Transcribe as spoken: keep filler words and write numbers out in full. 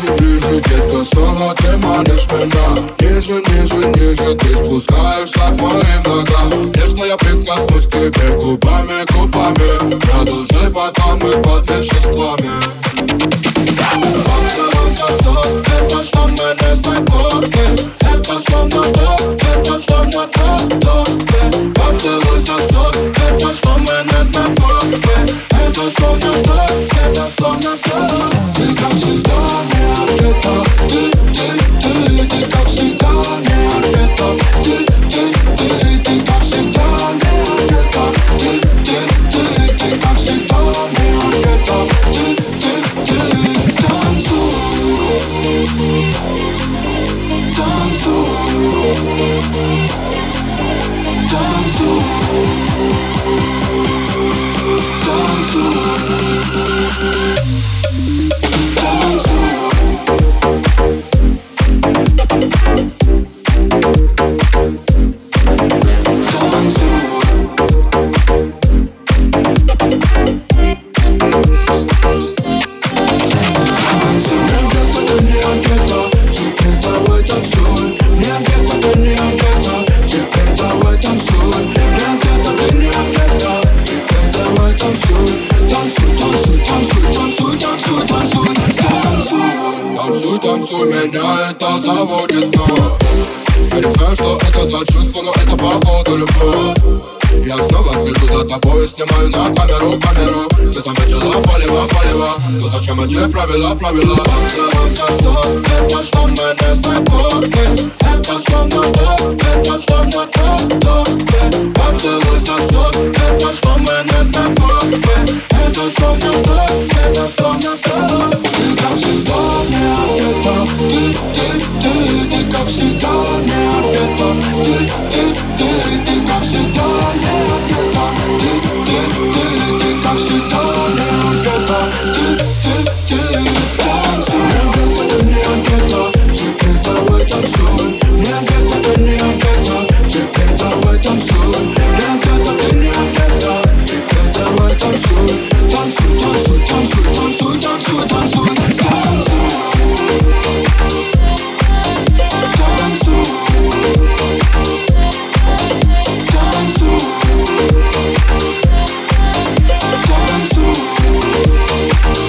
Ближе, ближе, детка, снова ты манишь меня. Ниже, ниже, ниже, ты спускаешься к моим ногам. Нежно я прикоснусь к тебе губами, губами. Продолжай, пока мы под веществами. Поцелуй засос, это что мы не знакомы. Это словно то, это словно то, то. Поцелуй засос, это что мы не знакомы. Это словно то, это словно то. Ты как всегда не где-то. Ты, ты, ты, ты как всегда не где-то. Ты, ты, ты, ты как всегда не где-то. Ты, ты, ты, ты как всегда не где-то. Ты, ты, ты, танцуй, танцуй, танцуй, танцуй. Танцуй, танцуй, меня это заводит снова. Я не знаю, что это за чувство, но это походу любовь. Я снова слежу за тобой, снимаю на камеру, камеру. Ты заметила полево, полево, но зачем эти правила, правила? Поцелуй засос, это что мы не знакомы. Это словно то, это словно то, то. Поцелуй засос, это что мы не знакомы. Это словно то, это словно то. Ты как всегда